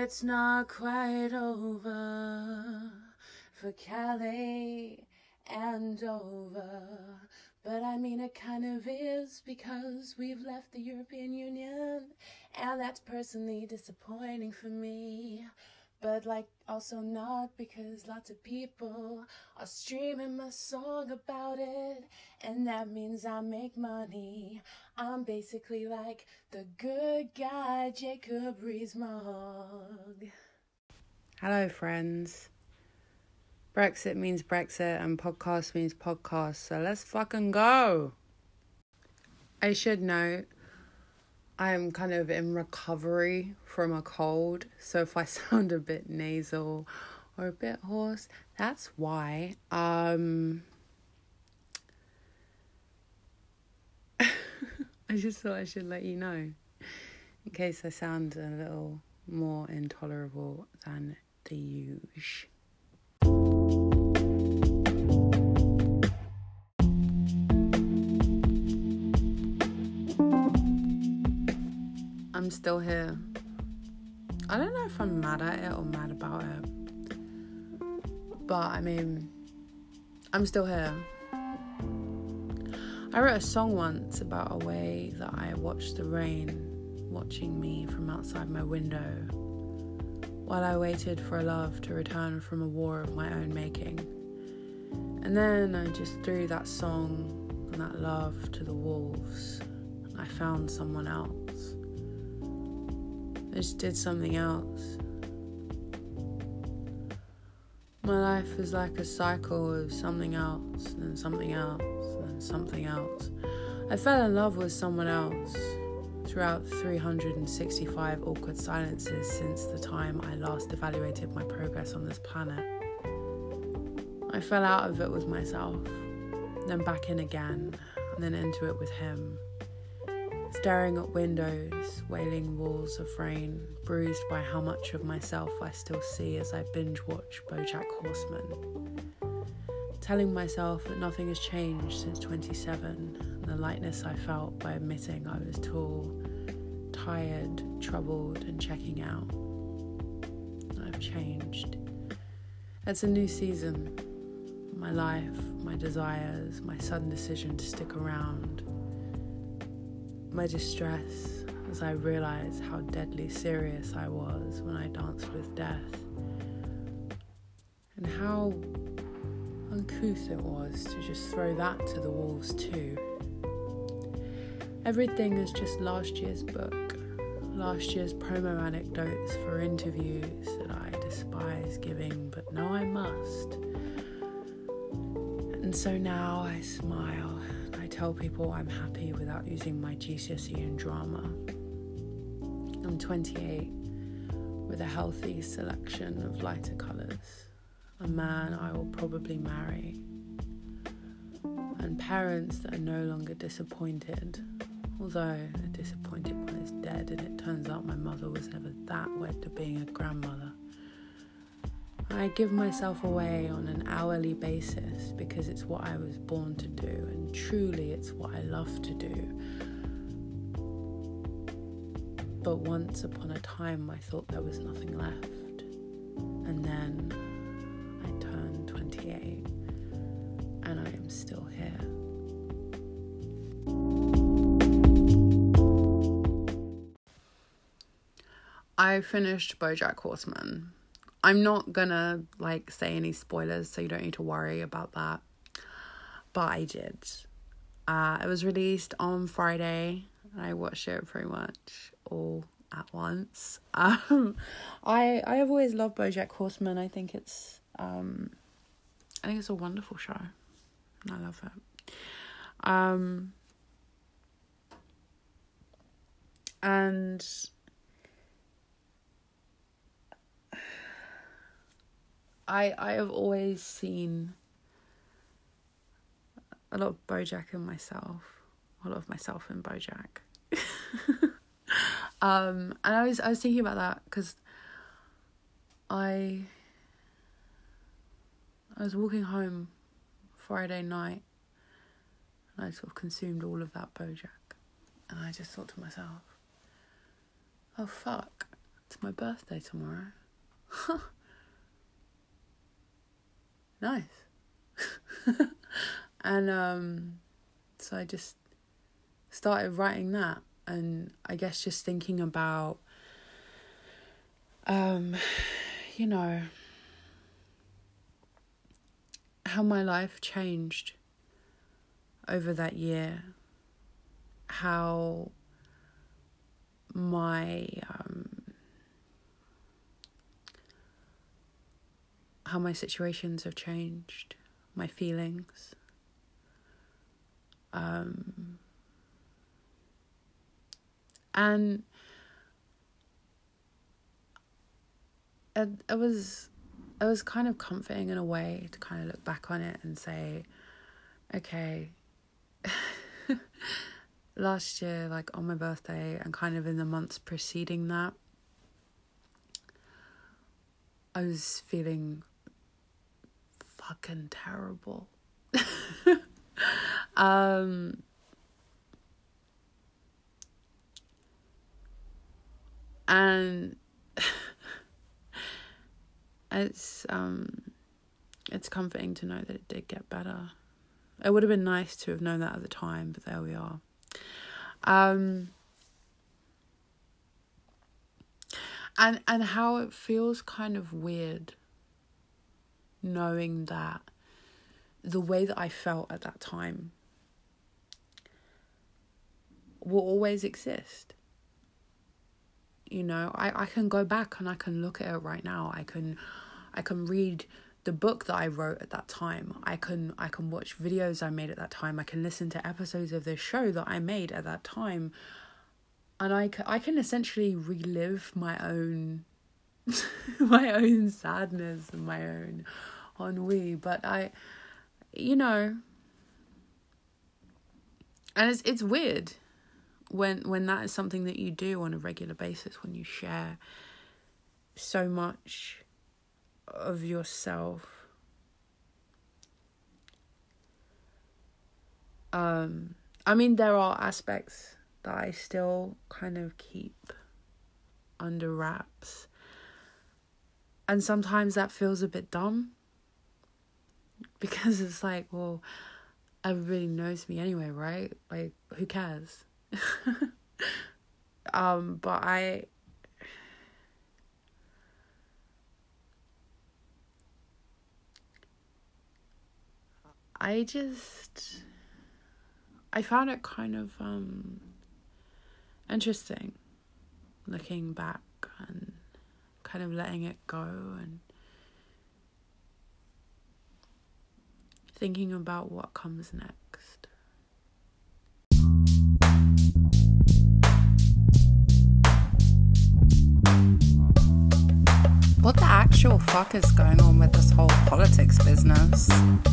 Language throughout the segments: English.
It's not quite over for Calais and Dover, but I mean it kind of is, because we've left the European Union, and that's personally disappointing for me. But also not, because lots of people are streaming my song about it, and that means I make money. I'm basically like the good guy Jacob Rees-Mogg. Hello, friends. Brexit means Brexit and podcast means podcast, so let's fucking go. I should note, I am kind of in recovery from a cold, so if I sound a bit nasal or a bit hoarse, that's why. I just thought I should let you know, in case I sound a little more intolerable than the usual. I'm still here. I don't know if I'm mad at it or mad about it, but I mean, I'm still here. I wrote a song once about a way that I watched the rain watching me from outside my window while I waited for a love to return from a war of my own making. And then I just threw that song and that love to the wolves, and I found someone else. I just did something else. My life is like a cycle of something else, and something else, and something else. I fell in love with someone else throughout 365 awkward silences since the time I last evaluated my progress on this planet. I fell out of it with myself, then back in again, and then into it with him. Staring at windows, wailing walls of rain, bruised by how much of myself I still see as I binge-watch BoJack Horseman. Telling myself that nothing has changed since 27, and the lightness I felt by admitting I was tall, tired, troubled, and checking out. I've changed. It's a new season. My life, my desires, my sudden decision to stick around. My distress as I realised how deadly serious I was when I danced with death, and how uncouth it was to just throw that to the wolves too. Everything is just last year's book, last year's promo anecdotes for interviews that I despise giving, but know I must. And so now I smile. I tell people I'm happy without using my GCSE in drama. I'm 28 with a healthy selection of lighter colours, a man I will probably marry, and parents that are no longer disappointed, although the disappointed one is dead and it turns out my mother was never that wed to being a grandmother. I give myself away on an hourly basis because it's what I was born to do, and truly it's what I love to do. But once upon a time I thought there was nothing left, and then I turned 28 and I am still here. I finished BoJack Horseman. I'm not gonna say any spoilers, so you don't need to worry about that. But I did. It was released on Friday, and I watched it pretty much all at once. I have always loved BoJack Horseman. I think it's a wonderful show, and I love it. And I have always seen a lot of BoJack in myself, a lot of myself in BoJack. And I was thinking about that because I was walking home Friday night, and I sort of consumed all of that BoJack, and I just thought to myself, oh fuck, It's my birthday tomorrow. Nice. And so I just started writing that, and I guess just thinking about you know, how my life changed over that year, how my situations have changed, my feelings, and it was kind of comforting in a way to kind of look back on it and say, okay, last year, like on my birthday and kind of in the months preceding that, I was feeling fucking terrible. And it's comforting to know that it did get better. It would have been nice to have known that at the time, but there we are. And how it feels kind of weird knowing that the way that I felt at that time will always exist. You know, I can go back and I can look at it right now. I can read the book that I wrote at that time. I can watch videos I made at that time. I can listen to episodes of this show that I made at that time. And I can essentially relive my own my own sadness and my own ennui. But you know, and it's weird when that is something that you do on a regular basis, when you share so much of yourself. I mean, there are aspects that I still kind of keep under wraps, and sometimes that feels a bit dumb, because it's like, well, everybody knows me anyway, right? Like, who cares? But I found it kind of interesting looking back and kind of letting it go and thinking about what comes next. What the actual fuck is going on with this whole politics business?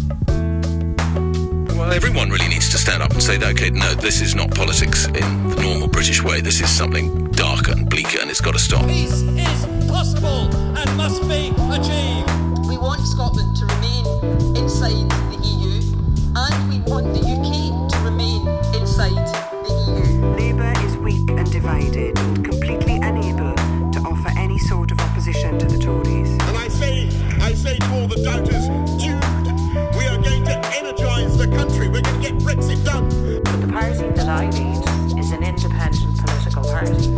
Well, everyone really needs to stand up and say that, okay, no, this is not politics in the normal British way. This is something darker and bleaker, and it's got to stop. Peace is possible and must be achieved. We want Scotland to remain inside the EU, and we want the UK to remain inside the EU. Labour is weak and divided, completely unable to offer any sort of opposition to the Tories. And I say to all the doubters, Jude, we are going to energise the country. We're going to get Brexit done. But the party that I lead is an independent political party.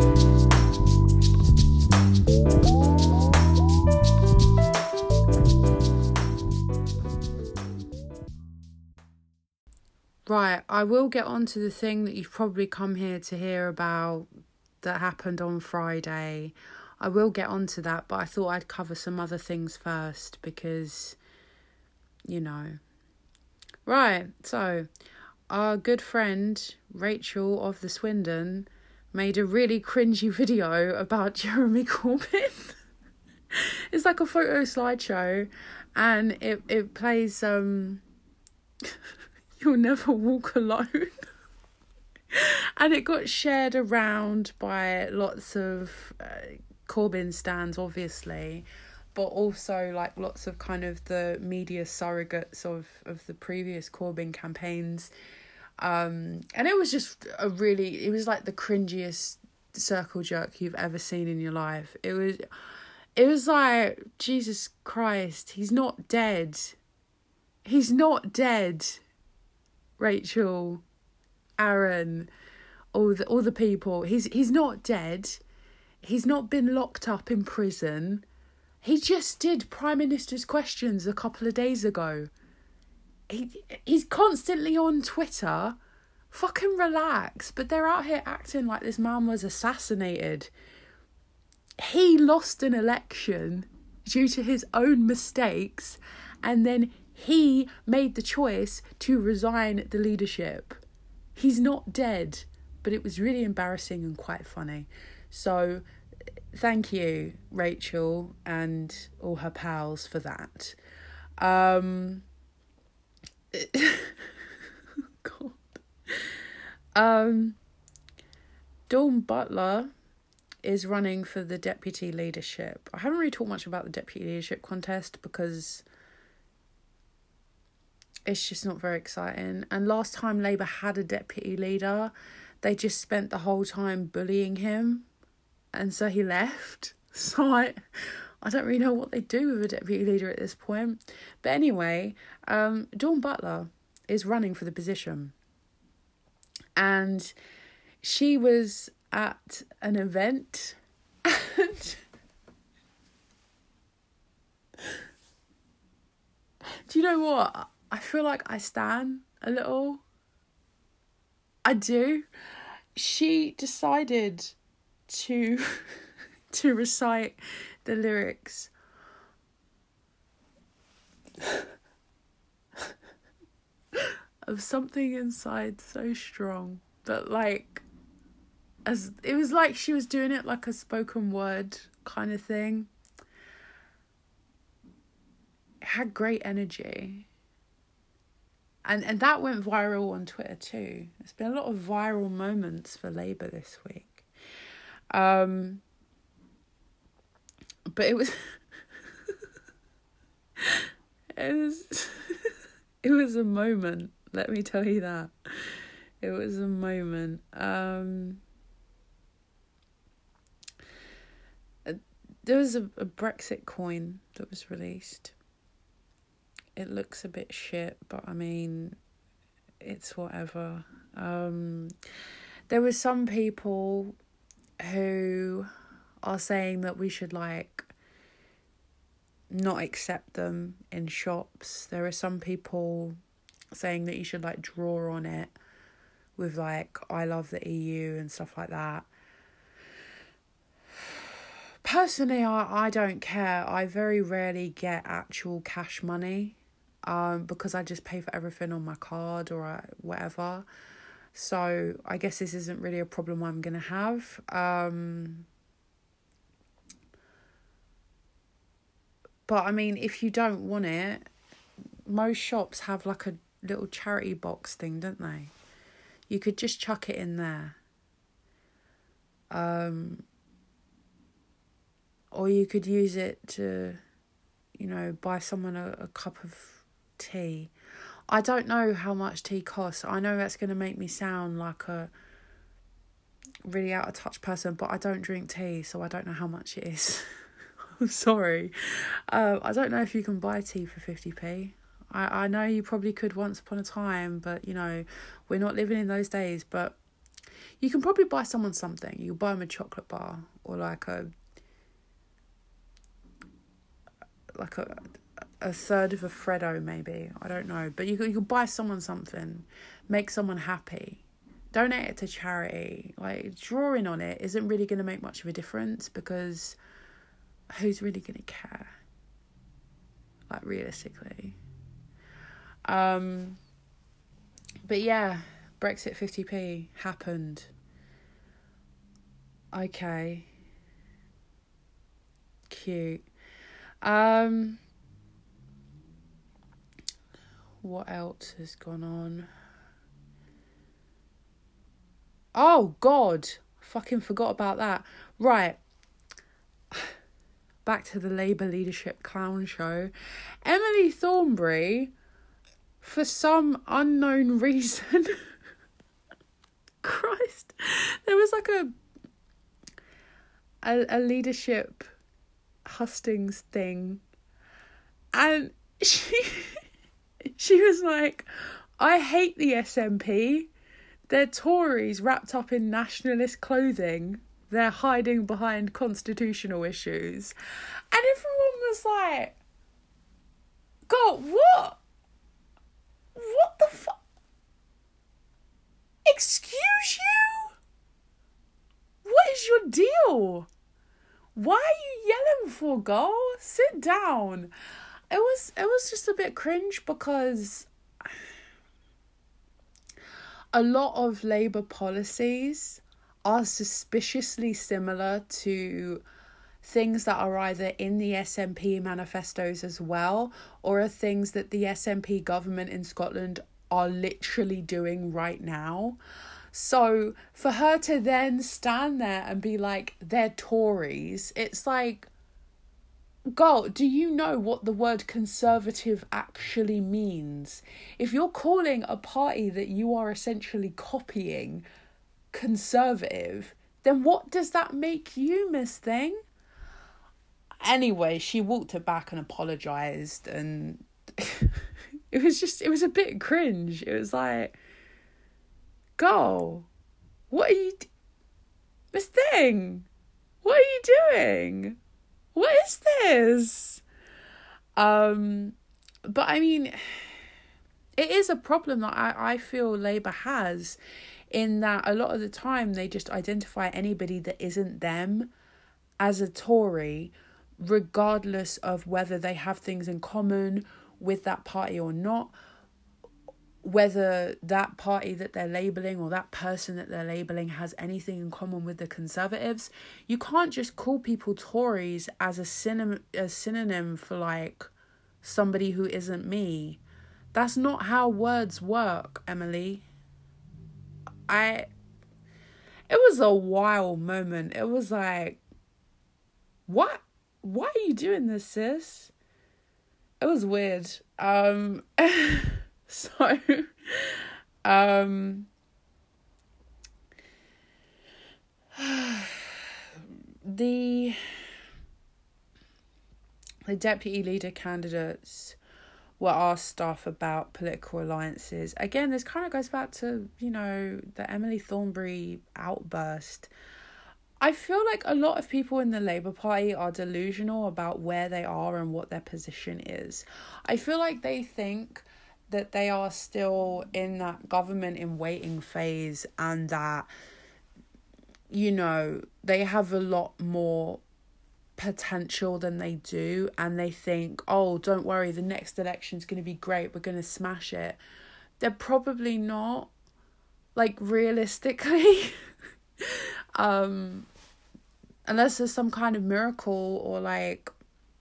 Right, I will get on to the thing that you've probably come here to hear about that happened on Friday. I will get on to that, but I thought I'd cover some other things first because, you know. Right, so our good friend Rachel of the Swindon made a really cringy video about Jeremy Corbyn. It's like a photo slideshow, and it plays You'll Never Walk Alone. And it got shared around by lots of Corbyn stands, obviously, but also like lots of kind of the media surrogates of the previous Corbyn campaigns. And it was just it was like the cringiest circle jerk you've ever seen in your life. It was like, Jesus Christ, he's not dead. He's not dead. Rachel, Aaron, all the people. He's not dead. He's not been locked up in prison. He just did Prime Minister's Questions a couple of days ago. He's constantly on Twitter. Fucking relax. But they're out here acting like this man was assassinated. He lost an election due to his own mistakes, and then he made the choice to resign the leadership. He's not dead, but it was really embarrassing and quite funny. So thank you, Rachel and all her pals, for that. God. Dawn Butler is running for the deputy leadership. I haven't really talked much about the deputy leadership contest because it's just not very exciting. And last time Labour had a deputy leader, they just spent the whole time bullying him, and so he left. So I don't really know what they do with a deputy leader at this point. But anyway, Dawn Butler is running for the position. And she was at an event and do you know what? I feel like I stan a little. I do. She decided to recite the lyrics of Something Inside So Strong, but like, as it was like she was doing it like a spoken word kind of thing. It had great energy. And that went viral on Twitter too. There's been a lot of viral moments for Labour this week. But it was it was a moment, let me tell you that. It was a moment. There was a Brexit coin that was released. It looks a bit shit, but I mean, it's whatever. There were some people who are saying that we should like not accept them in shops. There are some people saying that you should like draw on it with like I love the EU and stuff like that. Personally, I don't care. I very rarely get actual cash money because I just pay for everything on my card or whatever. So I guess this isn't really a problem I'm going to have. But I mean, if you don't want it, most shops have like a little charity box thing, don't they? You could just chuck it in there. Or you could use it to, you know, buy someone a cup of tea. I don't know how much tea costs. I know that's going to make me sound like a really out of touch person, but I don't drink tea, so I don't know how much it is. I'm sorry. I don't know if you can buy tea for 50p. I know you probably could once upon a time, but, you know, we're not living in those days. But you can probably buy someone something. You can buy them a chocolate bar or like a third of a Freddo maybe. I don't know. But you could buy someone something. Make someone happy. Donate it to charity. Like, drawing on it isn't really going to make much of a difference because who's really going to care? Like, realistically. But yeah, Brexit 50p happened. Okay. Cute. What else has gone on? Oh, God. Fucking forgot about that. Right. Back to the Labour leadership clown show. Emily Thornberry, for some unknown reason... Christ. There was like a leadership hustings thing, and she was like, I hate the SNP. They're Tories wrapped up in nationalist clothing. They're hiding behind constitutional issues. And everyone was like, God, what? What the fuck? Excuse you? What is your deal? Why are you yelling for, girl? Sit down. It was just a bit cringe because a lot of Labour policies are suspiciously similar to things that are either in the SNP manifestos as well, or are things that the SNP government in Scotland are literally doing right now. So for her to then stand there and be like, they're Tories, it's like, girl, do you know what the word conservative actually means? If you're calling a party that you are essentially copying conservative, then what does that make you, Miss Thing? Anyway, she walked it back and apologised, and it was a bit cringe. It was like, girl, what are you... Miss Thing, what are you doing? What is this? But I mean, it is a problem that I feel Labour has, in that a lot of the time they just identify anybody that isn't them as a Tory, regardless of whether they have things in common with that party or not, whether that party that they're labelling or that person that they're labelling has anything in common with the Conservatives. You can't just call people Tories as a synonym for like somebody who isn't me. That's not how words work, Emily. It was a wild moment. It was like, what? Why are you doing this, sis? It was weird. So, the deputy leader candidates were asked stuff about political alliances. Again, this kind of goes back to, the Emily Thornberry outburst. I feel like a lot of people in the Labour Party are delusional about where they are and what their position is. I feel like they think that they are still in that government in waiting phase, and that, they have a lot more potential than they do, and they think, oh, don't worry, the next election's going to be great, we're going to smash it. They're probably not, like, realistically. Unless there's some kind of miracle, or like,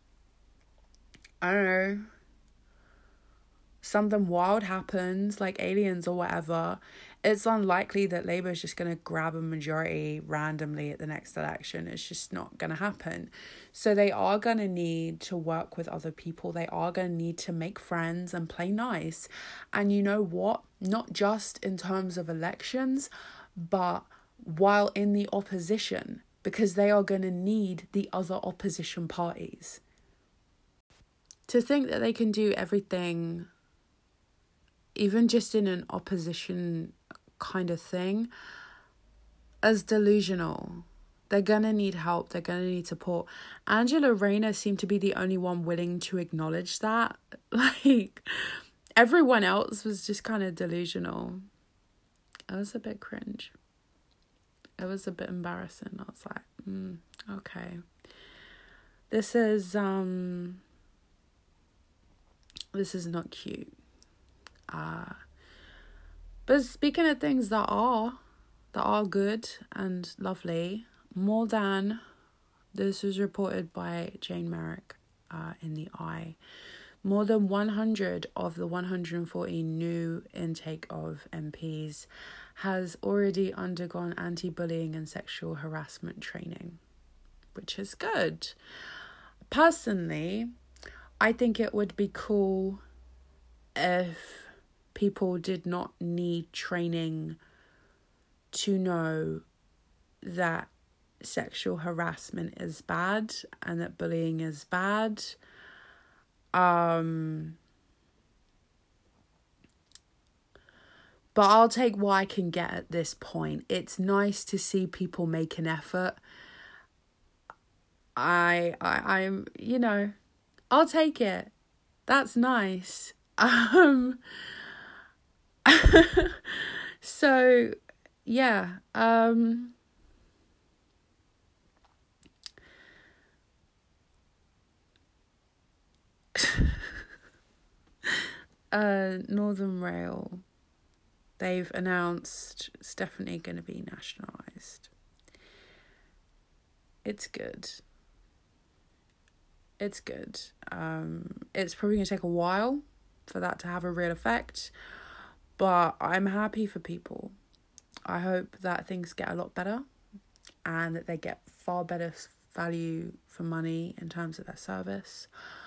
I don't know, something wild happens, like aliens or whatever, it's unlikely that Labour is just going to grab a majority randomly at the next election. It's just not going to happen. So they are going to need to work with other people. They are going to need to make friends and play nice. And you know what? Not just in terms of elections, but while in the opposition, because they are going to need the other opposition parties. To think that they can do everything, even just in an opposition kind of thing, as delusional. They're going to need help. They're going to need support. Angela Rayner seemed to be the only one willing to acknowledge that. Like, everyone else was just kind of delusional. It was a bit cringe. It was a bit embarrassing. I was like, okay. This is not cute. But speaking of things that are good and lovely, this was reported by Jane Merrick in the Eye. More than 100 of the 140 new intake of MPs has already undergone anti-bullying and sexual harassment training, which is good. Personally, I think it would be cool if people did not need training to know that sexual harassment is bad and that bullying is bad. But I'll take what I can get at this point. It's nice to see people make an effort. I'm, you know, I'll take it. That's nice. So, yeah. Northern Rail, they've announced it's definitely going to be nationalised. It's good. It's good. It's probably going to take a while for that to have a real effect, but I'm happy for people. I hope that things get a lot better and that they get far better value for money in terms of their service.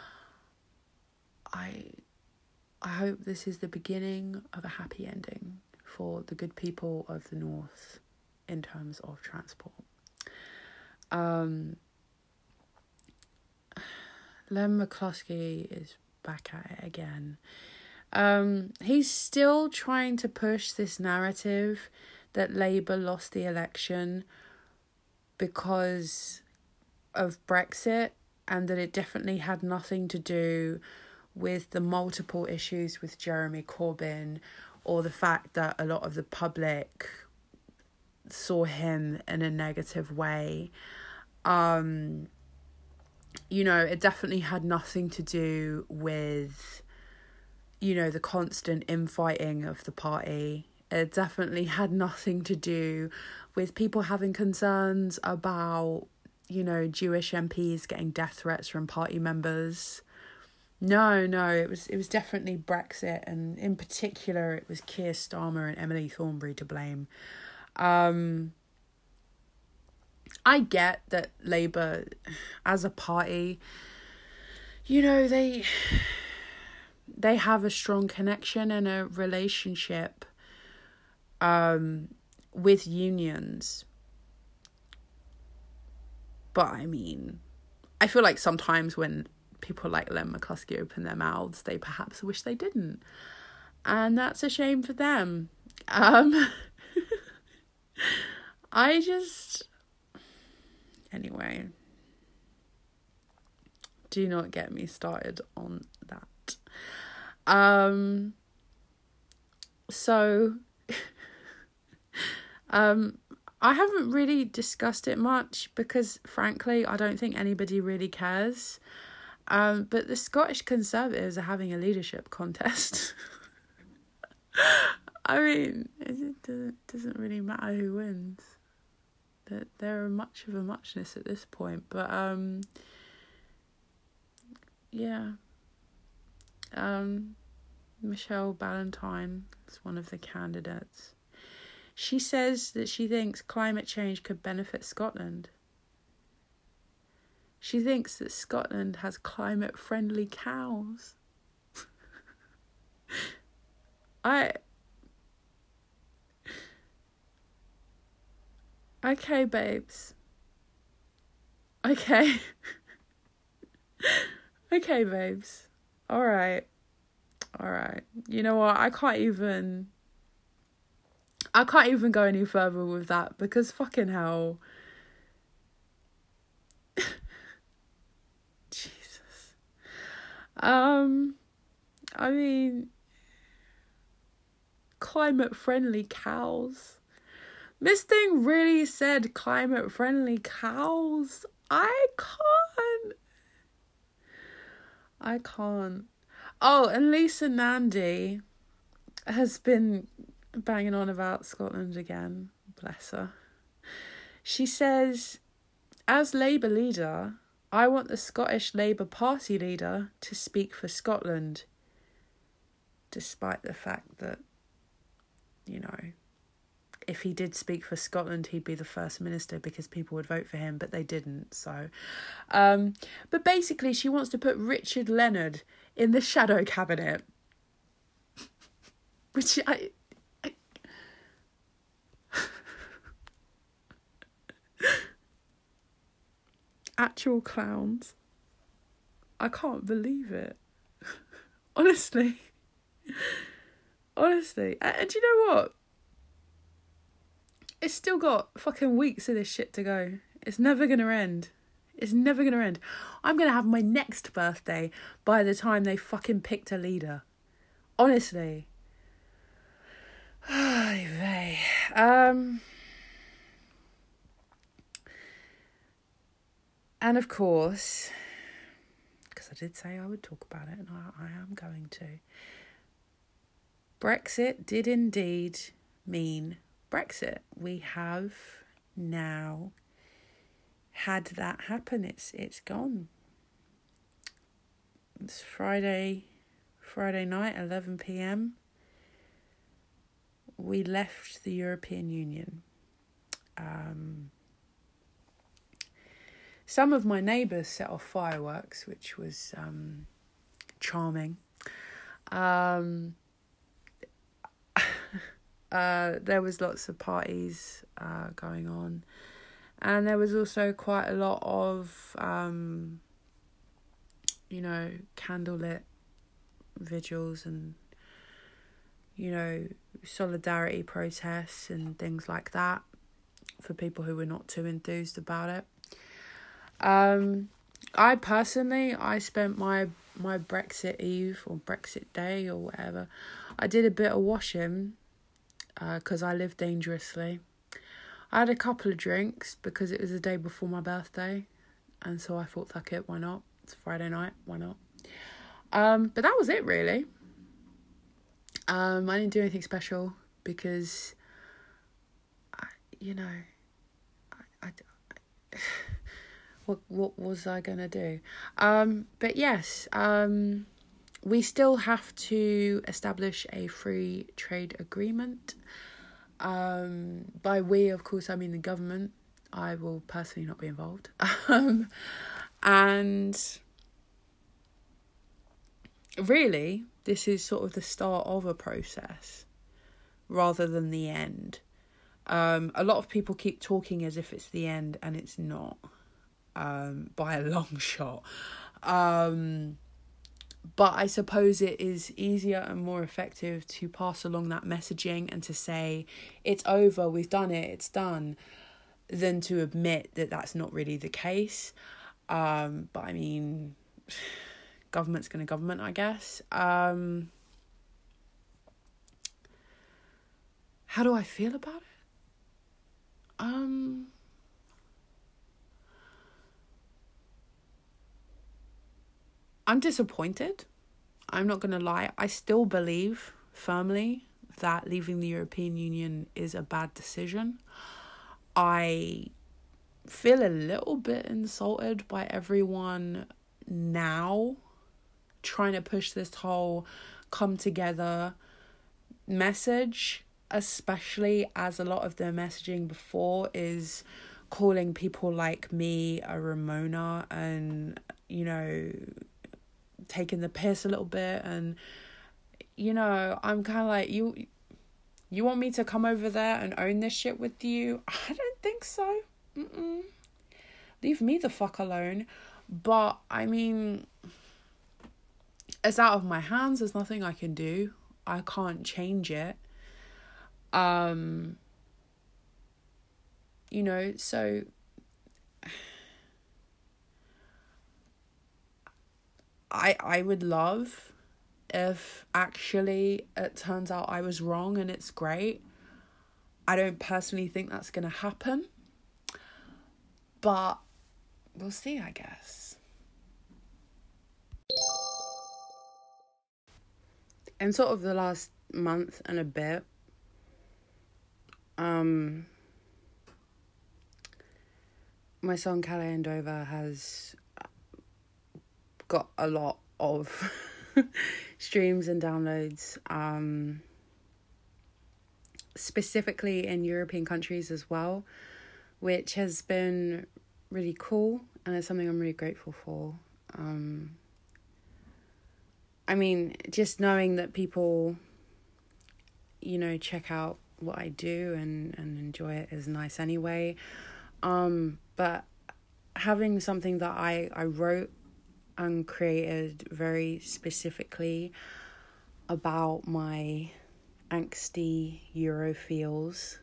I hope this is the beginning of a happy ending for the good people of the North in terms of transport. Len McCluskey is back at it again. He's still trying to push this narrative that Labour lost the election because of Brexit and that it definitely had nothing to do with the multiple issues with Jeremy Corbyn or the fact that a lot of the public saw him in a negative way. You know, it definitely had nothing to do with, you know, the constant infighting of the party. It definitely had nothing to do with people having concerns about, you know, Jewish MPs getting death threats from party members. No, it was definitely Brexit, and in particular it was Keir Starmer and Emily Thornberry to blame. I get that Labour as a party, you know, they have a strong connection and a relationship with unions. But I mean, I feel like sometimes when people like Len McCluskey open their mouths, they perhaps wish they didn't. And that's a shame for them. Anyway, do not get me started on that. So, I haven't really discussed it much because, frankly, I don't think anybody really cares. But the Scottish Conservatives are having a leadership contest. I mean, it doesn't really matter who wins. They're much of a muchness at this point. But, yeah. Michelle Ballantyne is one of the candidates. She says that she thinks climate change could benefit Scotland. She thinks that Scotland has climate-friendly cows. Okay, babes. Okay. Okay, babes. All right. You know what? I can't even go any further with that because fucking hell. Jesus. I mean, climate-friendly cows. This thing really said climate-friendly cows. I can't. Oh, and Lisa Nandy has been banging on about Scotland again. Bless her. She says, as Labour leader, I want the Scottish Labour Party leader to speak for Scotland. Despite the fact that, you know, if he did speak for Scotland, he'd be the first minister because people would vote for him, but they didn't. So, but basically she wants to put Richard Leonard in the shadow cabinet, which I actual clowns. I can't believe it. Honestly. Honestly. And you know what? It's still got fucking weeks of this shit to go. It's never going to end. It's never going to end. I'm going to have my next birthday by the time they fucking picked a leader. Honestly. Ay vey. And of course, because I did say I would talk about it, and I am going to. Brexit did indeed mean Brexit. We have now had that happen. It's gone. It's Friday night, 11 p.m. We left the European Union. Some of my neighbours set off fireworks, which was charming. There was lots of parties going on. And there was also quite a lot of, candlelit vigils and, solidarity protests and things like that for people who were not too enthused about it. I spent my Brexit Eve or Brexit Day or whatever. I did a bit of washing because I live dangerously. I had a couple of drinks because it was the day before my birthday, and so I thought, fuck it, why not? It's Friday night, why not? But that was it, really. I didn't do anything special because, what was I gonna do? But yes, we still have to establish a free trade agreement. By we, of course, I mean the government. I will personally not be involved. And really, this is sort of the start of a process rather than the end. A lot of people keep talking as if it's the end, and it's not, by a long shot. But I suppose it is easier and more effective to pass along that messaging and to say, it's over, we've done it, it's done, than to admit that that's not really the case. But I mean, government's going to government, I guess. How do I feel about it? I'm disappointed. I'm not going to lie. I still believe firmly that leaving the European Union is a bad decision. I feel a little bit insulted by everyone now trying to push this whole come together message, especially as a lot of the messaging before is calling people like me a Ramona and, taking the piss a little bit. And, I'm kind of like, you want me to come over there and own this shit with you? I don't think so. Leave me the fuck alone. But, I mean, it's out of my hands. There's nothing I can do. I can't change it. So I would love if actually it turns out I was wrong and it's great. I don't personally think that's going to happen, but we'll see, I guess. In sort of the last month and a bit, my song Calais and Dover has got a lot of streams and downloads, specifically in European countries as well, which has been really cool, and it's something I'm really grateful for. I mean, just knowing that people, check out what I do and enjoy it is nice anyway. But having something that I wrote and created very specifically about my angsty Euro feels.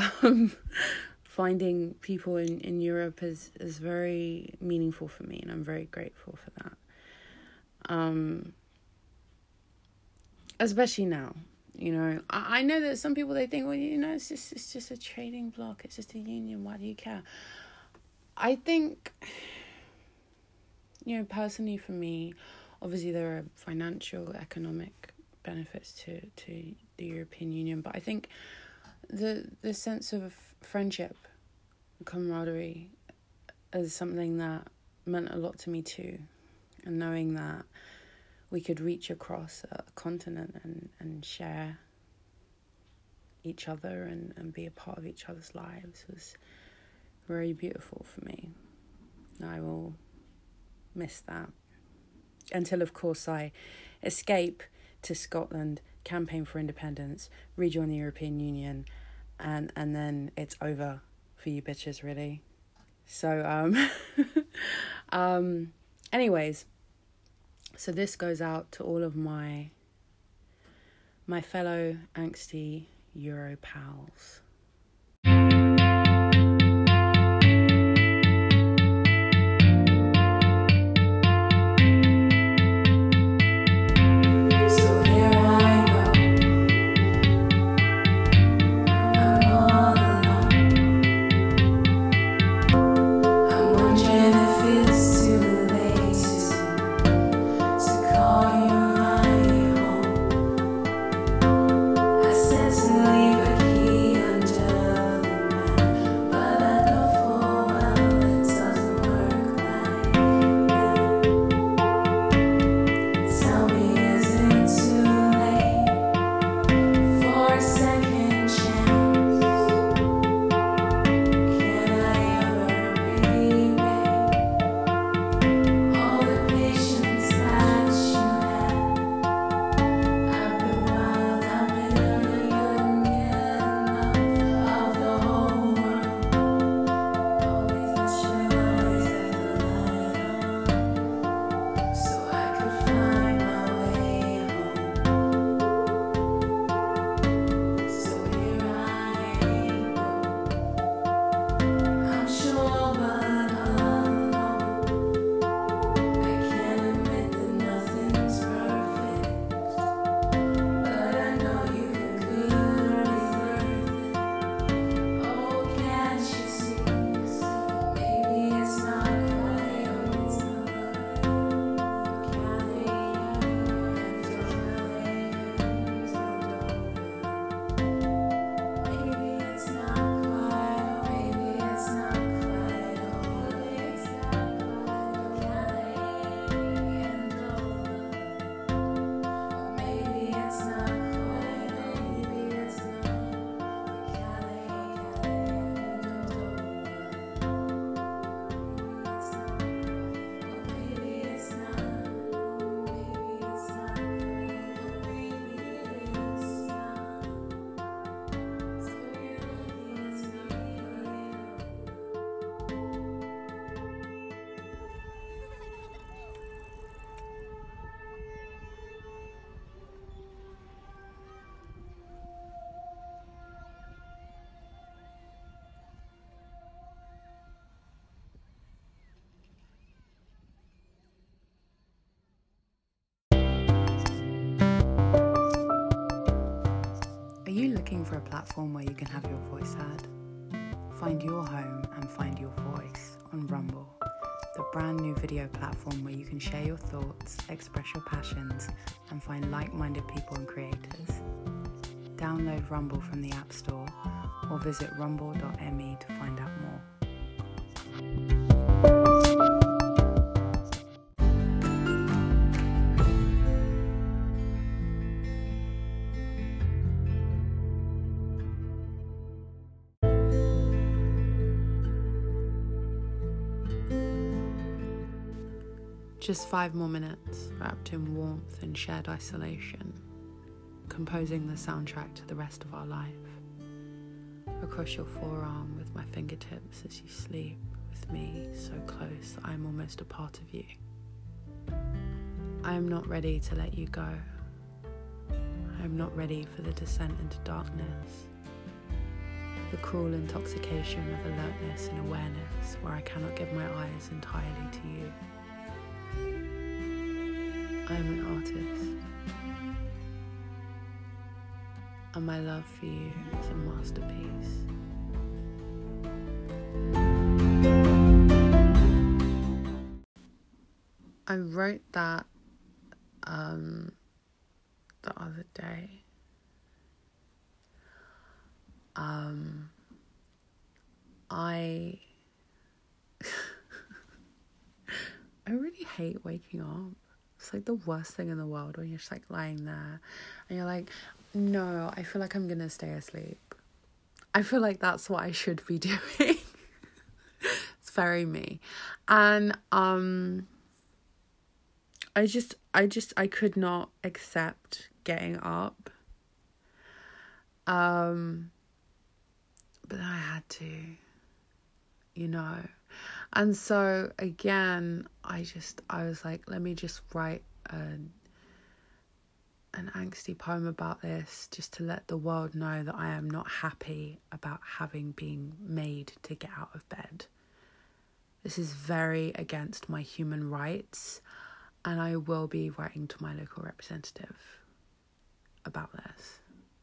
Finding people in Europe is very meaningful for me, and I'm very grateful for that. Especially now, you know, I know that some people, they think, well, you know, it's just a trading bloc, it's just a union, why do you care? I think, you know, personally for me, obviously there are financial, economic benefits to the European Union, but I think the sense of friendship, camaraderie is something that meant a lot to me too. And knowing that we could reach across a continent and share each other and be a part of each other's lives was very beautiful for me. I will miss that. Until, of course, I escape to Scotland, campaign for independence, rejoin the European Union, and then it's over for you bitches, really. So, anyways, so this goes out to all of my fellow angsty Euro pals. Looking for a platform where you can have your voice heard? Find your home and find your voice on Rumble, the brand new video platform where you can share your thoughts, express your passions, and find like-minded people and creators. Download Rumble from the App Store or visit rumble.me to find out more. Just 5 more minutes, wrapped in warmth and shared isolation, composing the soundtrack to the rest of our life. Across your forearm with my fingertips as you sleep, with me so close that I'm almost a part of you. I am not ready to let you go. I am not ready for the descent into darkness, the cruel intoxication of alertness and awareness where I cannot give my eyes entirely to you. I am an artist, and my love for you is a masterpiece. I wrote that the other day. I really hate waking up. It's like the worst thing in the world when you're just like lying there and you're like, no, I feel like I'm gonna stay asleep. I feel like that's what I should be doing. It's very me. And I could not accept getting up. But then I had to, you know. And so again, I was like, let me just write an angsty poem about this, just to let the world know that I am not happy about having been made to get out of bed. This is very against my human rights, and I will be writing to my local representative about this.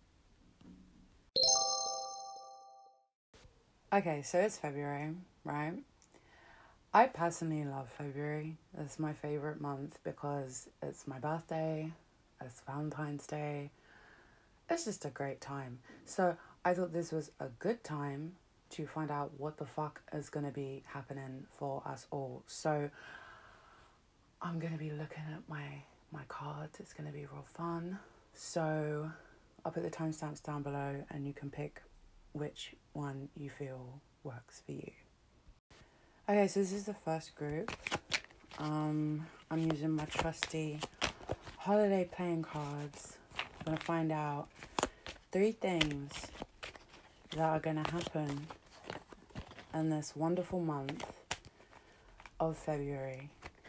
Okay, so it's February, right? I personally love February. It's my favourite month because it's my birthday, it's Valentine's Day. It's just a great time. So I thought this was a good time to find out what the fuck is going to be happening for us all. So I'm going to be looking at my cards. It's going to be real fun. So I'll put the timestamps down below and you can pick which one you feel works for you. Okay, so this is the first group. I'm using my trusty holiday playing cards. I'm going to find out 3 things that are going to happen in this wonderful month of February,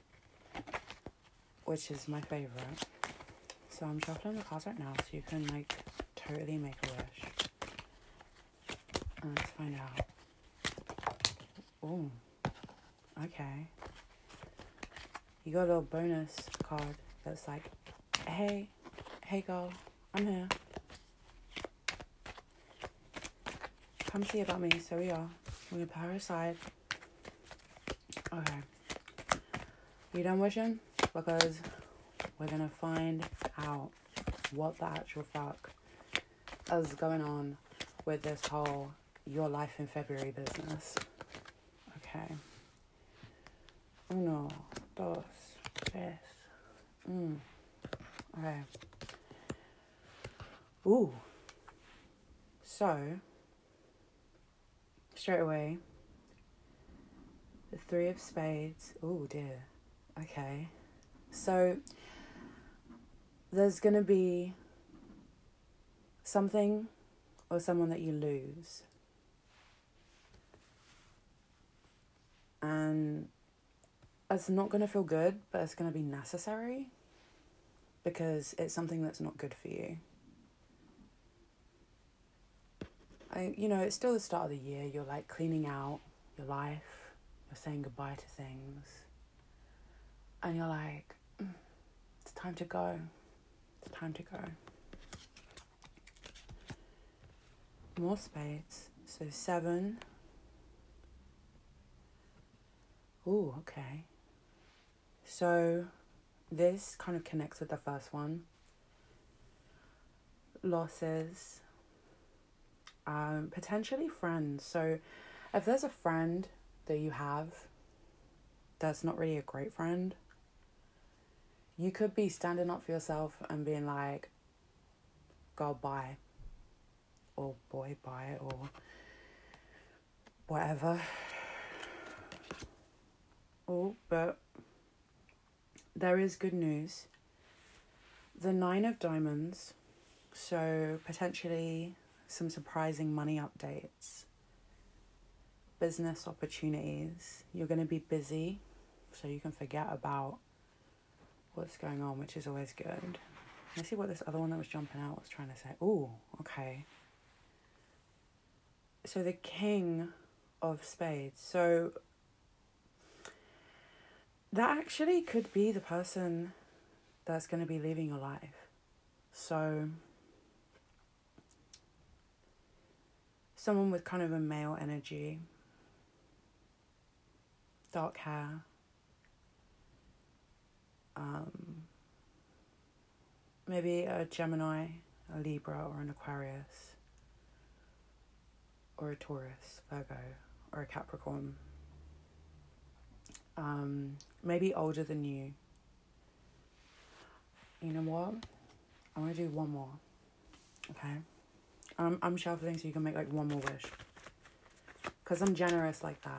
which is my favourite. So I'm shuffling the cards right now so you can like totally make a wish. And let's find out. Ooh. Okay. You got a little bonus card that's like, hey girl, I'm here. Come see about me. So we are. We're gonna put her aside. Okay. You done wishing? Because we're gonna find out what the actual fuck is going on with this whole your life in February business. Okay. 1, 2, 3. Okay. Ooh. So, straight away, the 3 of Spades. Ooh, dear. Okay. So, there's gonna be something or someone that you lose. And it's not going to feel good, but it's going to be necessary because it's something that's not good for you. It's still the start of the year. You're like cleaning out your life. You're saying goodbye to things. And you're like, it's time to go. It's time to go. More spades. So 7. Ooh, okay. So this kind of connects with the first one. Losses. Potentially friends. So if there's a friend that you have that's not really a great friend, you could be standing up for yourself and being like, girl, bye. Or boy, bye. Or whatever. Oh, but there is good news. The 9 of Diamonds, so potentially some surprising money updates business opportunities. You're going to be busy, so you can forget about what's going on, which is always good. Let's see what this other one that was jumping out was trying to say. Ooh, okay. So the King of Spades. So that actually could be the person that's going to be leaving your life. So someone with kind of a male energy, dark hair, maybe a Gemini, a Libra, or an Aquarius, or a Taurus, Virgo, or a Capricorn. Maybe older than you. You know what? I'm going to do one more. Okay? I'm shuffling so you can make like one more wish. Because I'm generous like that.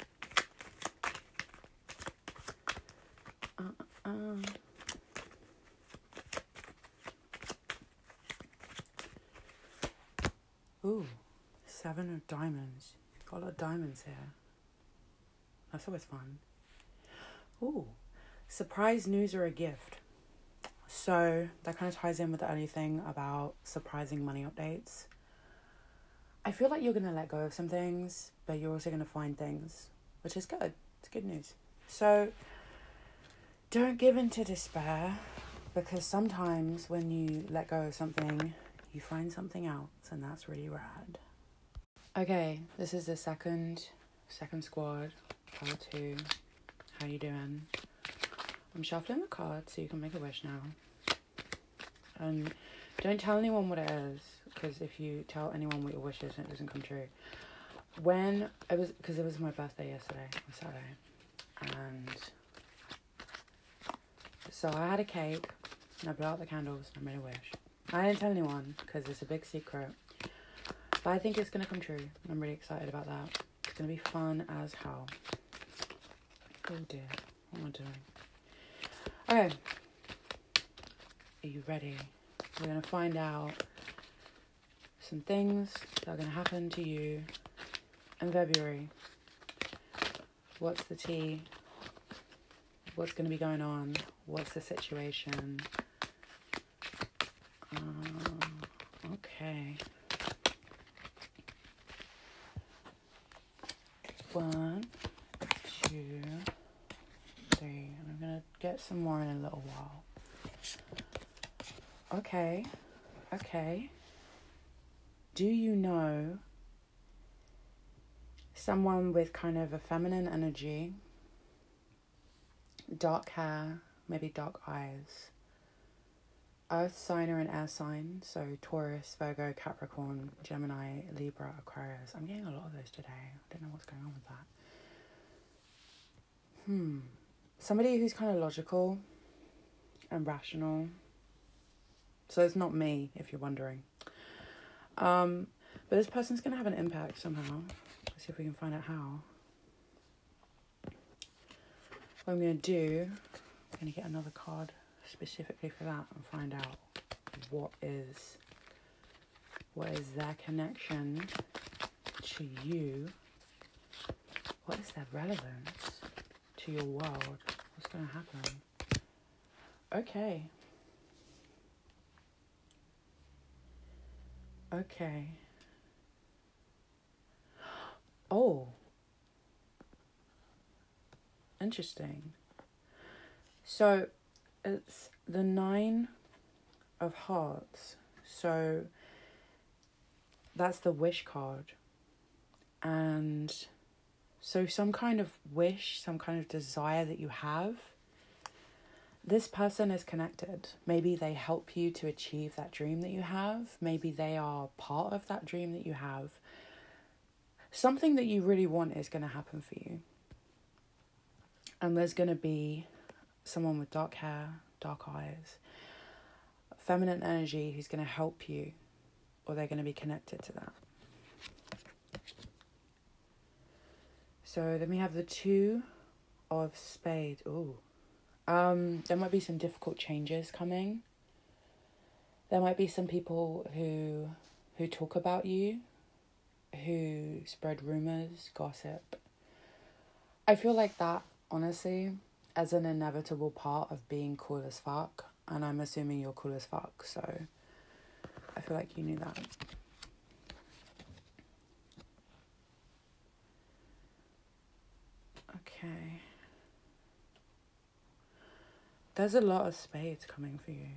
Ooh, 7 of diamonds. Got a lot of diamonds here. That's always fun. Ooh, surprise news or a gift. So that kind of ties in with the earlier thing about surprising money updates. I feel like you're going to let go of some things, but you're also going to find things, which is good. It's good news. So don't give in to despair, because sometimes when you let go of something, you find something else, and that's really rad. Okay, this is the second squad, part 2. How you doing? I'm shuffling the cards so you can make a wish now. And don't tell anyone what it is, because if you tell anyone what your wish is, it doesn't come true. Because it was my birthday yesterday, on Saturday, and so I had a cake, and I blew out the candles, and I made a wish. I didn't tell anyone, because it's a big secret, but I think it's going to come true. I'm really excited about that. It's going to be fun as hell. Oh dear, what am I doing? Okay, are you ready? We're going to find out some things that are going to happen to you in February. What's the tea? What's going to be going on? What's the situation? Okay. 1, 2, 3. I'm going to get some more in a little while. Okay. Do you know someone with kind of a feminine energy, dark hair, maybe dark eyes, earth sign or an air sign, so Taurus, Virgo, Capricorn, Gemini, Libra, Aquarius. I'm getting a lot of those today. I don't know what's going on with that. Somebody who's kind of logical and rational. So it's not me, if you're wondering. But this person's going to have an impact somehow. Let's see if we can find out how. What I'm going to do, I'm going to get another card specifically for that and find out what is their connection to you. What is their relevance to your world? What's going to happen? Okay. Oh. Interesting. So it's the 9 of Hearts. So that's the wish card. And so some kind of wish, some kind of desire that you have, this person is connected. Maybe they help you to achieve that dream that you have. Maybe they are part of that dream that you have. Something that you really want is going to happen for you. And there's going to be someone with dark hair, dark eyes, feminine energy who's going to help you, or they're going to be connected to that. So then we have the 2 of Spades. Ooh. There might be some difficult changes coming. There might be some people who talk about you who spread rumors, gossip. I feel like that, honestly, as an inevitable part of being cool as fuck, and I'm assuming you're cool as fuck, so I feel like you knew that. Okay. There's a lot of spades coming for you.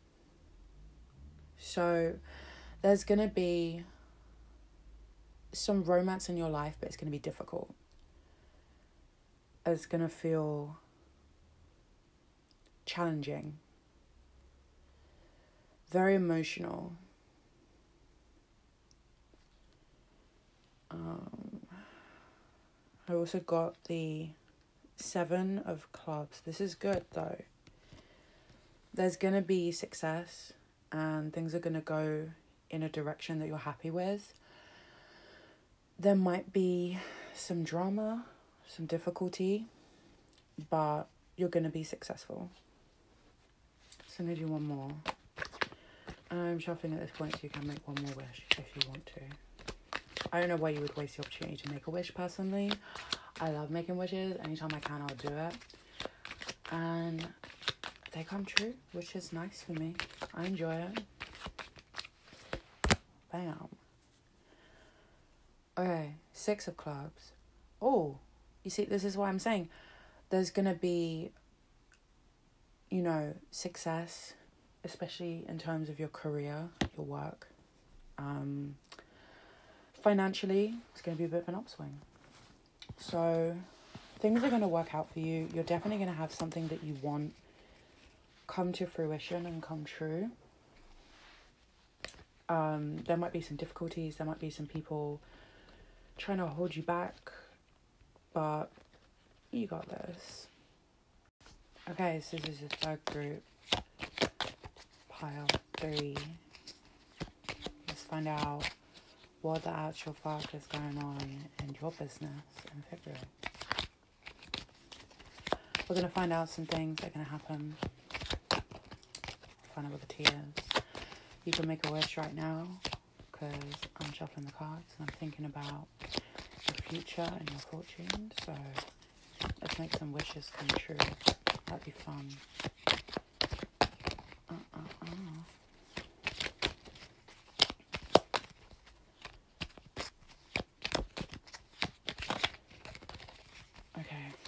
So there's going to be some romance in your life, but it's going to be difficult. It's going to feel challenging. Very emotional. I also got the 7 of clubs. This is good though. There's going to be success and things are going to go in a direction that you're happy with. There might be some drama, some difficulty, but you're going to be successful. So I'm going to do one more. I'm shuffling at this point so you can make one more wish if you want to. I don't know why you would waste the opportunity to make a wish personally. I love making wishes. Anytime I can, I'll do it. And they come true, which is nice for me. I enjoy it. Bam. Okay, 6 of clubs. Oh, you see, this is what I'm saying. There's going to be, you know, success, especially in terms of your career, your work. Financially, it's going to be a bit of an upswing. So things are going to work out for you. You're definitely going to have something that you want come to fruition and come true. There might be some difficulties. There might be some people trying to hold you back, but you got this. Okay, so this is the third group. Pile 3. Let's find out what the actual fuck is going on in your business in February. We're going to find out some things that are going to happen. Find out what the tea is. You can make a wish right now because I'm shuffling the cards and I'm thinking about your future and your fortune. So let's make some wishes come true. That'd be fun. Okay.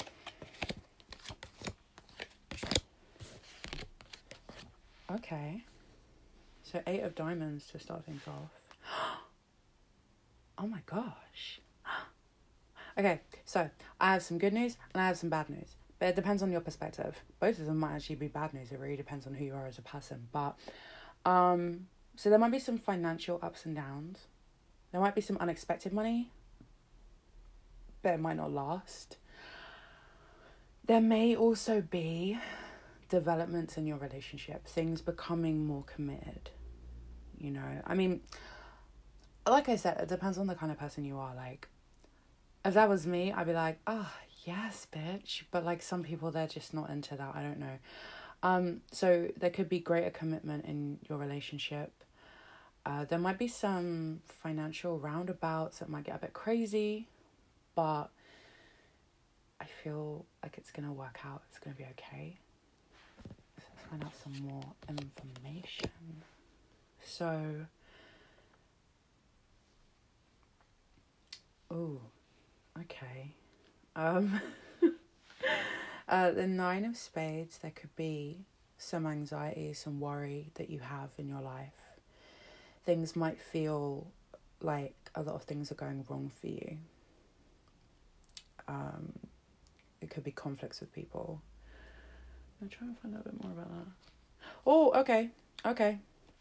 Okay. So 8 of diamonds to start things off. Oh my gosh. Okay, so I have some good news and I have some bad news. But it depends on your perspective. Both of them might actually be bad news. It really depends on who you are as a person. But, so there might be some financial ups and downs. There might be some unexpected money. But it might not last. There may also be developments in your relationship. Things becoming more committed. You know, I mean, like I said, it depends on the kind of person you are. Like, if that was me, I'd be like, oh, yes, bitch. But like some people, they're just not into that. I don't know. So there could be greater commitment in your relationship. There might be some financial roundabouts that might get a bit crazy, but I feel like it's going to work out. It's going to be okay. So let's find out some more information. So, oh, okay. The 9 of spades, there could be some anxiety, some worry that you have in your life. Things might feel like a lot of things are going wrong for you. It could be conflicts with people. I'm trying to find out a bit more about that. Oh, okay.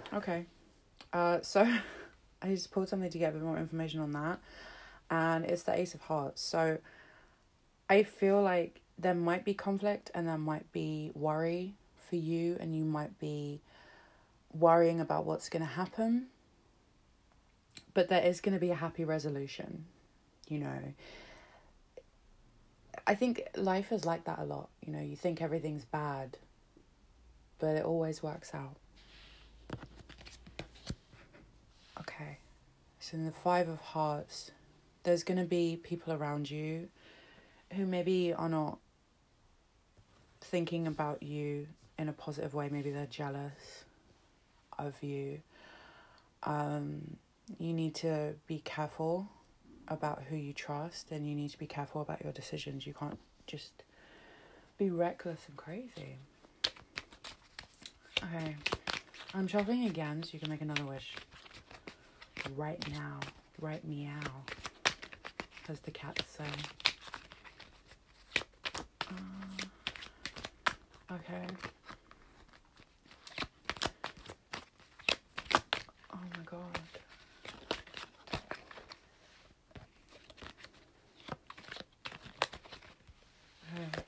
So I just pulled something to get a bit more information on that. And it's the Ace of Hearts. So I feel like there might be conflict and there might be worry for you. And you might be worrying about what's going to happen. But there is going to be a happy resolution. You know, I think life is like that a lot. You know, you think everything's bad, but it always works out. Okay, So in the Five of Hearts, there's going to be people around you who maybe are not thinking about you in a positive way. Maybe they're jealous of you. You need to be careful about who you trust, and you need to be careful about your decisions. You can't just be reckless and crazy. Okay, I'm shuffling again so you can make another wish. Right now. Right meow. As the cats say. Okay. Oh my god. Okay.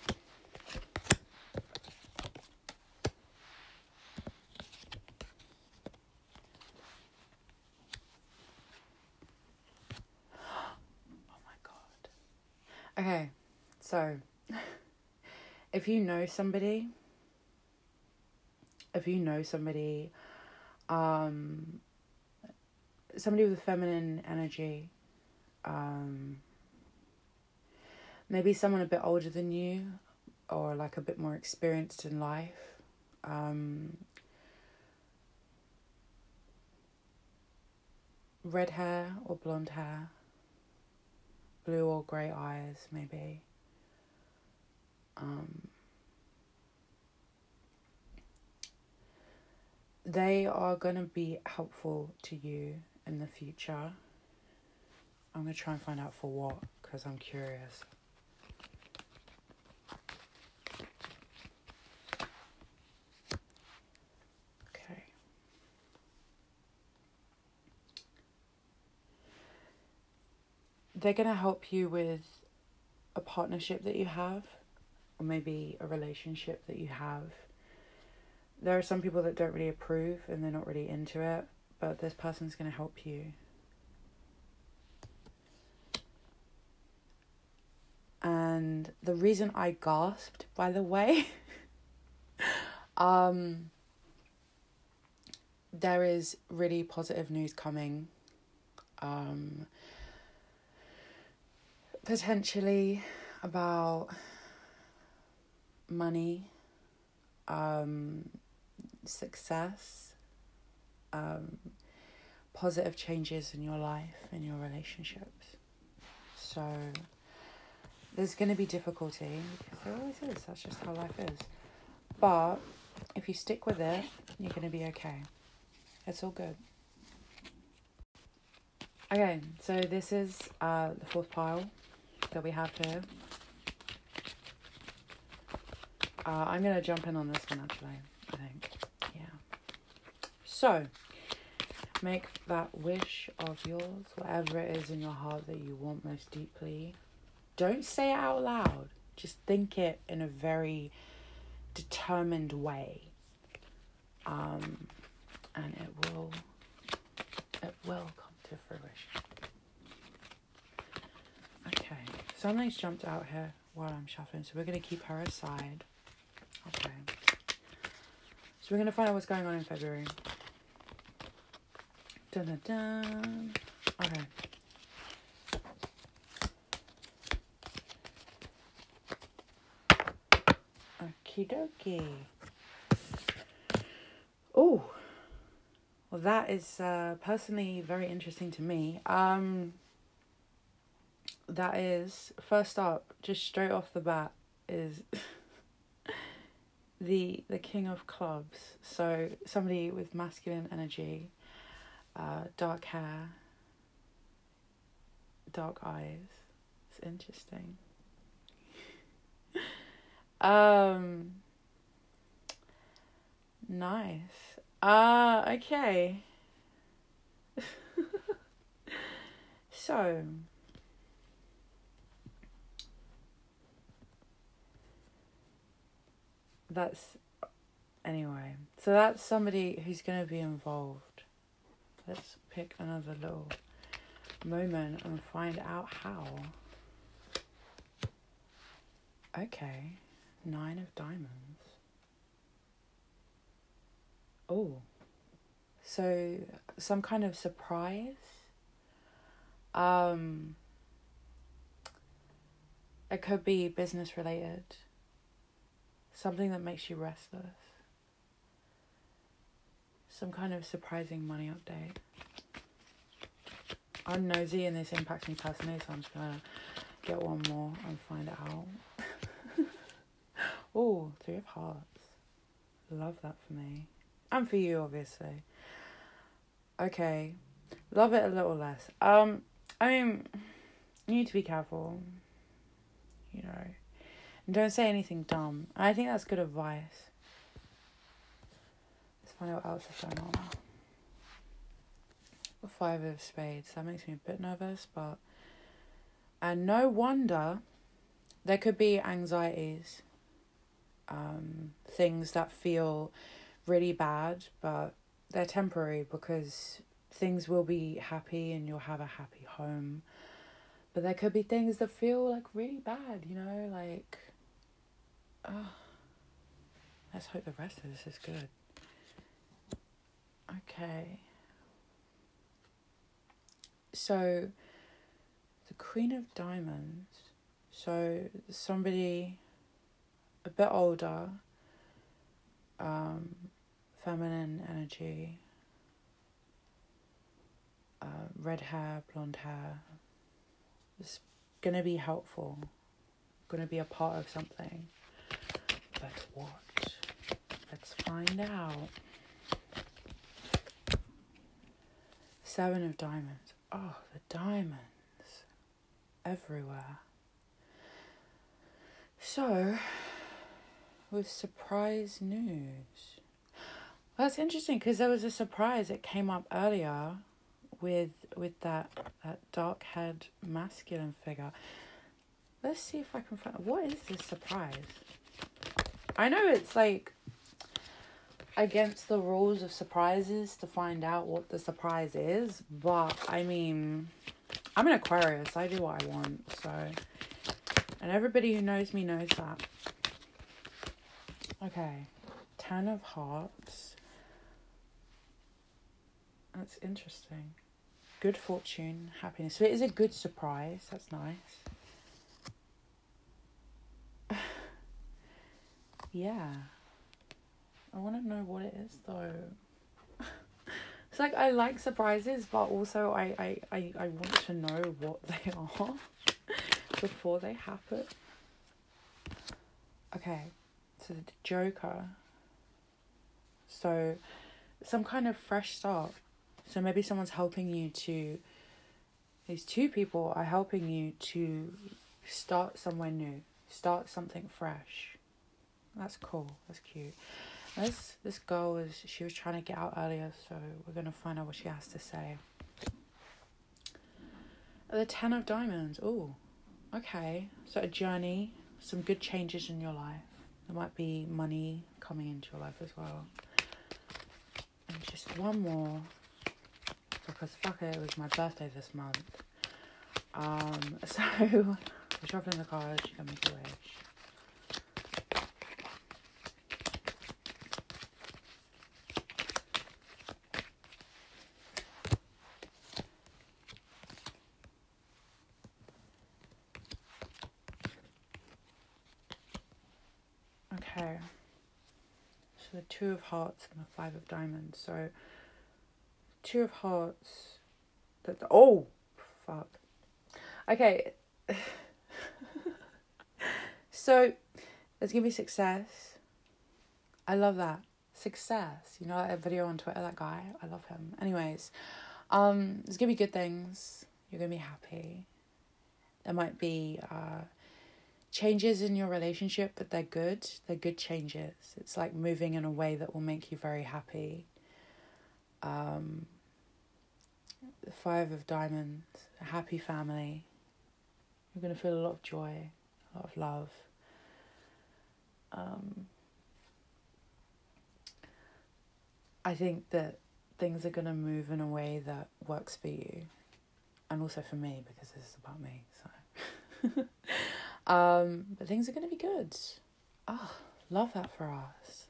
Okay, so if you know somebody, somebody with feminine energy, maybe someone a bit older than you, or like a bit more experienced in life, red hair or blonde hair, blue or grey eyes, maybe. They are going to be helpful to you in the future. I'm going to try and find out for what, because I'm curious. Okay. They're going to help you with a partnership that you have, or maybe a relationship that you have. There are some people that don't really approve and they're not really into it, but this person's going to help you. And the reason I gasped, by the way, there is really positive news coming. Potentially about money, success, positive changes in your life, in your relationships. So there's going to be difficulty, because there always is. That's just how life is. But if you stick with it, you're going to be okay. It's all good. Okay, so this is the fourth pile that we have here. I'm going to jump in on this one, actually, I think. Yeah. So, make that wish of yours, whatever it is in your heart that you want most deeply. Don't say it out loud. Just think it in a very determined way. And it will come to fruition. Okay, something's jumped out here while I'm shuffling, so we're going to keep her aside. Okay. So we're going to find out what's going on in February. Dun dun dun. Okay. Okie dokie. Oh. Well, that is personally very interesting to me. That is, first up, just straight off the bat, is the King of Clubs. So somebody with masculine energy, dark hair, dark eyes. It's interesting. Nice. Okay. So that's somebody who's going to be involved. Let's pick another little moment and find out how. Okay, 9 of Diamonds. Oh, so some kind of surprise It could be business related. Something that makes you restless. Some kind of surprising money update. I'm nosy and this impacts me personally, so I'm just gonna get one more and find it out. Oh, 3 of Hearts. Love that for me. And for you, obviously. Okay. Love it a little less. I mean, you need to be careful. You know. And don't say anything dumb. I think that's good advice. Let's find out what else is going on. 5 of Spades. That makes me a bit nervous, but... And no wonder there could be anxieties. Things that feel really bad, but they're temporary because things will be happy and you'll have a happy home. But there could be things that feel like really bad, you know, like... let's hope the rest of this is good. Okay. So, the Queen of Diamonds. So, somebody a bit older, feminine energy, red hair, blonde hair. It's gonna be helpful. Gonna be a part of something. Let's watch. Let's find out. 7 of Diamonds. Oh, the diamonds. Everywhere. So, with surprise news. That's interesting because there was a surprise that came up earlier with that dark-haired masculine figure. Let's see if I can find... What is this surprise? I know it's like against the rules of surprises to find out what the surprise is, but I mean, I'm an Aquarius. I do what I want, so... And everybody who knows me knows that. Okay. 10 of Hearts. That's interesting. Good fortune, happiness. So it is a good surprise. That's nice. Yeah. I want to know what it is, though. It's like I like surprises, but also I want to know what they are before they happen. Okay. So the Joker. So some kind of fresh start. So maybe someone's helping you to... These 2 people are helping you to start somewhere new. Start something fresh. That's cool. That's cute. This girl she was trying to get out earlier, so we're going to find out what she has to say. The 10 of Diamonds. Oh, okay. So a journey, some good changes in your life. There might be money coming into your life as well. And just one more, because fuck it, it was my birthday this month. So we're shuffling the cards. You can make a wish. Okay, so the 2 of Hearts and the 5 of Diamonds. So 2 of Hearts, oh fuck, okay. So there's gonna be success. I love that, success, you know, that video on Twitter, that guy, I love him. Anyways, there's gonna be good things. You're gonna be happy. There might be changes in your relationship, but they're good changes. It's like moving in a way that will make you very happy. The 5 of Diamonds, a happy family. You're going to feel a lot of joy, a lot of love. I think that things are going to move in a way that works for you, and also for me, because this is about me, so... But things are going to be good. Love that for us.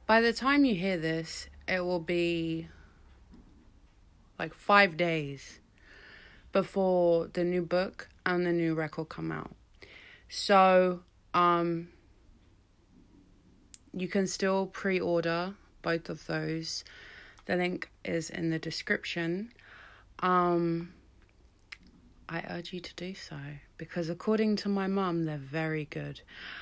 By the time you hear this, it will be like 5 days before the new book and the new record come out. So, you can still pre-order both of those. The link is in the description. I urge you to do so, because according to my mum, they're very good.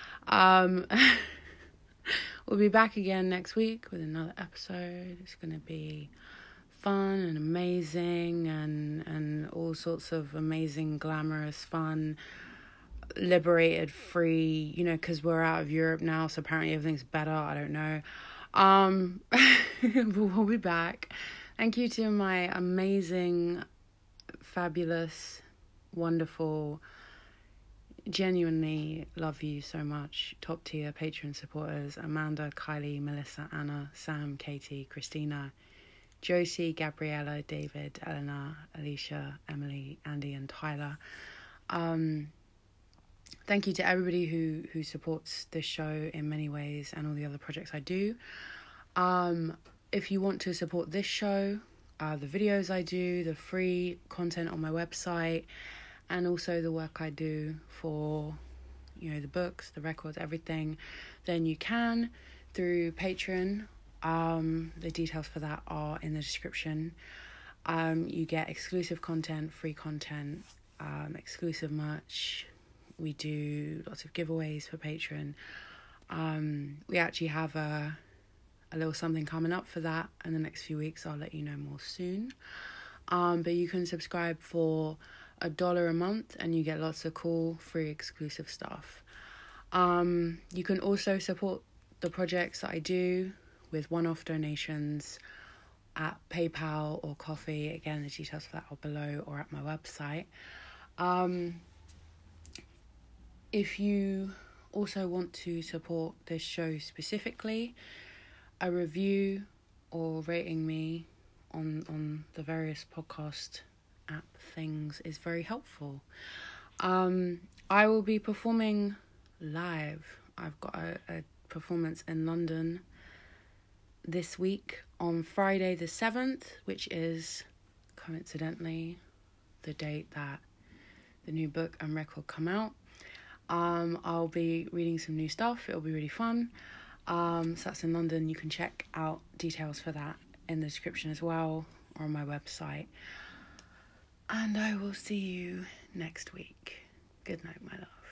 We'll be back again next week with another episode. It's going to be fun and amazing and all sorts of amazing, glamorous, fun, liberated, free, because we're out of Europe now, so apparently everything's better. I don't know. But we'll be back. Thank you to my amazing, fabulous, wonderful, genuinely love you so much, top tier Patreon supporters: Amanda, Kylie, Melissa, Anna, Sam, Katie, Christina, Josie, Gabriella, David, Eleanor, Alicia, Emily, Andy and Tyler. Thank you to everybody who supports this show in many ways and all the other projects I do. If you want to support this show, the videos I do, the free content on my website, and also the work I do for, the books, the records, everything, then you can through Patreon. The details for that are in the description. You get exclusive content, free content, exclusive merch. We do lots of giveaways for Patreon. We actually have a little something coming up for that in the next few weeks. I'll let you know more soon. But you can subscribe for $1 a month and you get lots of cool, free, exclusive stuff. You can also support the projects that I do with one-off donations at PayPal or Coffee. Again, the details for that are below or at my website. If you also want to support this show specifically, a review or rating me on the various podcast app things is very helpful. I will be performing live. I've got a performance in London this week on Friday the 7th, which is coincidentally the date that the new book and record come out. I'll be reading some new stuff. It'll be really fun. So that's in London. You can check out details for that in the description as well, or on my website. And I will see you next week. Good night, my love.